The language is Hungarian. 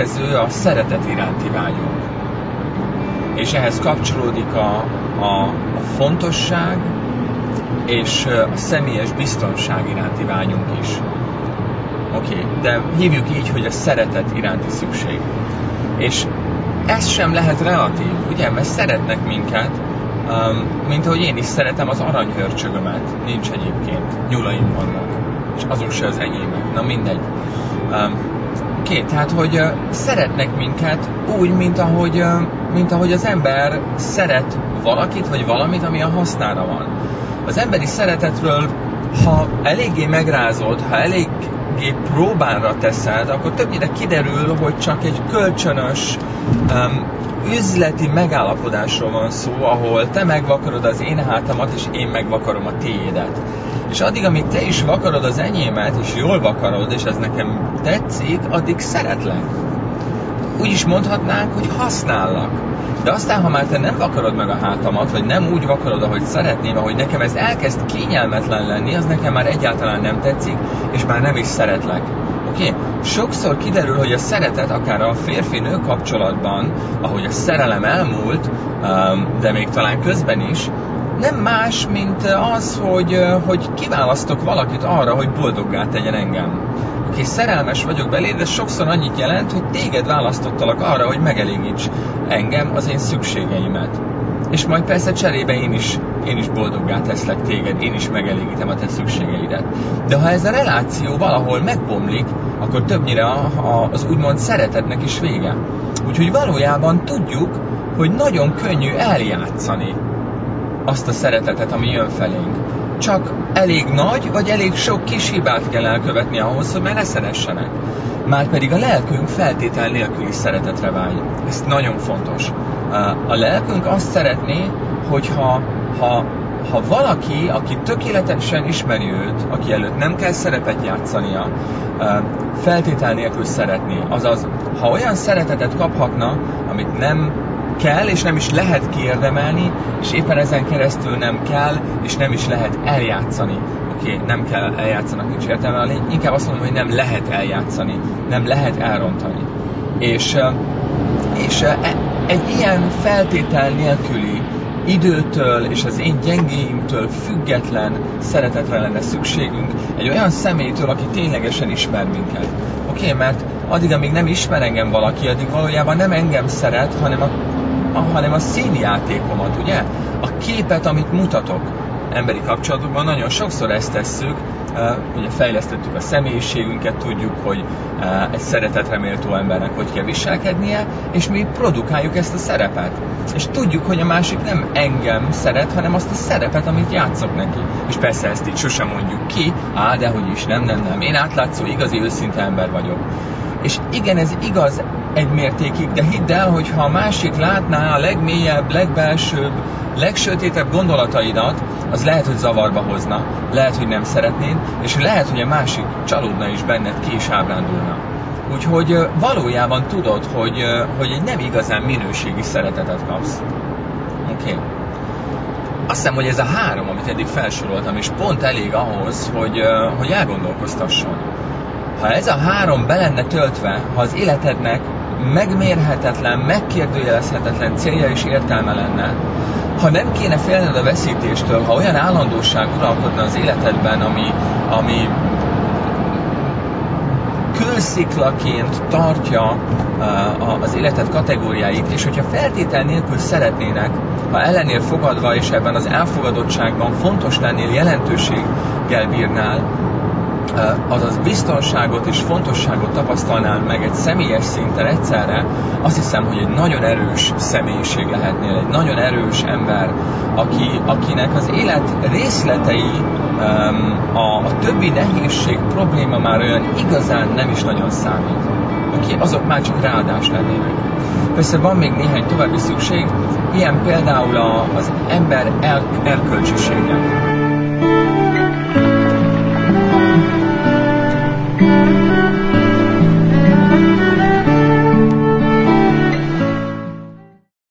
következő a szeretet iránti vágyunk. És ehhez kapcsolódik a fontosság és a személyes biztonság iránti vágyunk is. Oké, de hívjuk így, hogy a szeretet iránti szükség. És ez sem lehet relatív, ugye? Mert szeretnek minket, mint ahogy én is szeretem az aranyhörcsögömet. Nincs egyébként, nyulaim vannak, és azok se az enyémek. Na mindegy. Oké, tehát, hogy szeretnek minket úgy, mint ahogy az ember szeret valakit, vagy valamit, ami a hasznára van. Az emberi szeretetről, ha eléggé megrázod, ha eléggé próbára teszed, akkor többnyire kiderül, hogy csak egy kölcsönös üzleti megállapodásról van szó, ahol te megvakarod az én hátamat, és én megvakarom a tiédet. És addig, amíg te is vakarod az enyémet, és jól vakarod, és ez nekem tetszik, addig szeretlek. Úgy is mondhatnánk, hogy használlak. De aztán, ha már te nem vakarod meg a hátamat, vagy nem úgy vakarod, ahogy szeretném, ahogy nekem ez elkezd kényelmetlen lenni, az nekem már egyáltalán nem tetszik, és már nem is szeretlek. Oké? Sokszor kiderül, hogy a szeretet, akár a férfi-nő kapcsolatban, ahogy a szerelem elmúlt, de még talán közben is, nem más, mint az, hogy kiválasztok valakit arra, hogy boldoggá tegyen engem. Oké, szerelmes vagyok beléd, de sokszor annyit jelent, hogy téged választottalak arra, hogy megelégíts engem, az én szükségeimet. És majd persze cserébe én is boldoggá teszlek téged, én is megelégítem a te szükségeidet. De ha ez a reláció valahol megbomlik, akkor többnyire az úgymond szeretetnek is vége. Úgyhogy valójában tudjuk, hogy nagyon könnyű eljátszani azt a szeretetet, ami jön felénk. Csak elég nagy, vagy elég sok kis hibát kell elkövetni ahhoz, hogy már ne szeressenek. Márpedig a lelkünk feltétel nélküli szeretetre vágy. Ez nagyon fontos. A lelkünk azt szeretné, hogyha valaki, aki tökéletesen ismeri őt, aki előtt nem kell szerepet játszania, feltétel nélkül szeretné. Azaz, ha olyan szeretetet kaphatna, amit nem kell, és nem is lehet kiérdemelni, és éppen ezen keresztül nem kell, és nem is lehet eljátszani. Oké, nem kell eljátszani, nincs értelme, inkább azt mondom, hogy nem lehet eljátszani, nem lehet elrontani. És egy ilyen feltétel nélküli, időtől és az én gyengéimtől független szeretetre lenne szükségünk egy olyan személytől, aki ténylegesen ismer minket. Oké, mert addig, amíg nem ismer engem valaki, addig valójában nem engem szeret, hanem a színjátékomat, ugye? A képet, amit mutatok. Emberi kapcsolatokban nagyon sokszor ezt tesszük, ugye fejlesztettük a személyiségünket, tudjuk, hogy egy szeretetre méltó embernek hogy kell viselkednie, és mi produkáljuk ezt a szerepet. És tudjuk, hogy a másik nem engem szeret, hanem azt a szerepet, amit játszok neki. És persze ezt így sosem mondjuk ki, dehogy is, nem, én átlátszó, igazi, őszinte ember vagyok. És igen, ez igaz egy mértékig, de hidd el, hogy ha a másik látná a legmélyebb, legbelsőbb, legsötétebb gondolataidat, az lehet, hogy zavarba hozna, lehet, hogy nem szeretnéd, és lehet, hogy a másik csalódna is benned, ki is ábrándulna. Úgyhogy valójában tudod, hogy egy nem igazán minőségi szeretetet kapsz. Oké. Azt hiszem, hogy ez a 3, amit eddig felsoroltam, és pont elég ahhoz, hogy elgondolkoztasson. Ha ez a 3 be lenne töltve, ha az életednek megmérhetetlen, megkérdőjelezhetetlen célja és értelme lenne, ha nem kéne félned a veszítéstől, ha olyan állandóság uralkodna az életedben, ami kősziklaként tartja az életed kategóriáit, és hogyha feltétel nélkül szeretnének, ha ellenél fogadva, és ebben az elfogadottságban fontos lennél, jelentőséggel bírnál, azaz biztonságot és fontosságot tapasztalnál meg egy személyes szinten egyszerre, azt hiszem, hogy egy nagyon erős személyiség lehetnél, egy nagyon erős ember, akinek az élet részletei, a többi nehézség, probléma már olyan igazán nem is nagyon számít. Azok már csak ráadás lennének. Persze van még néhány további szükség, ilyen például az ember erkölcsisége.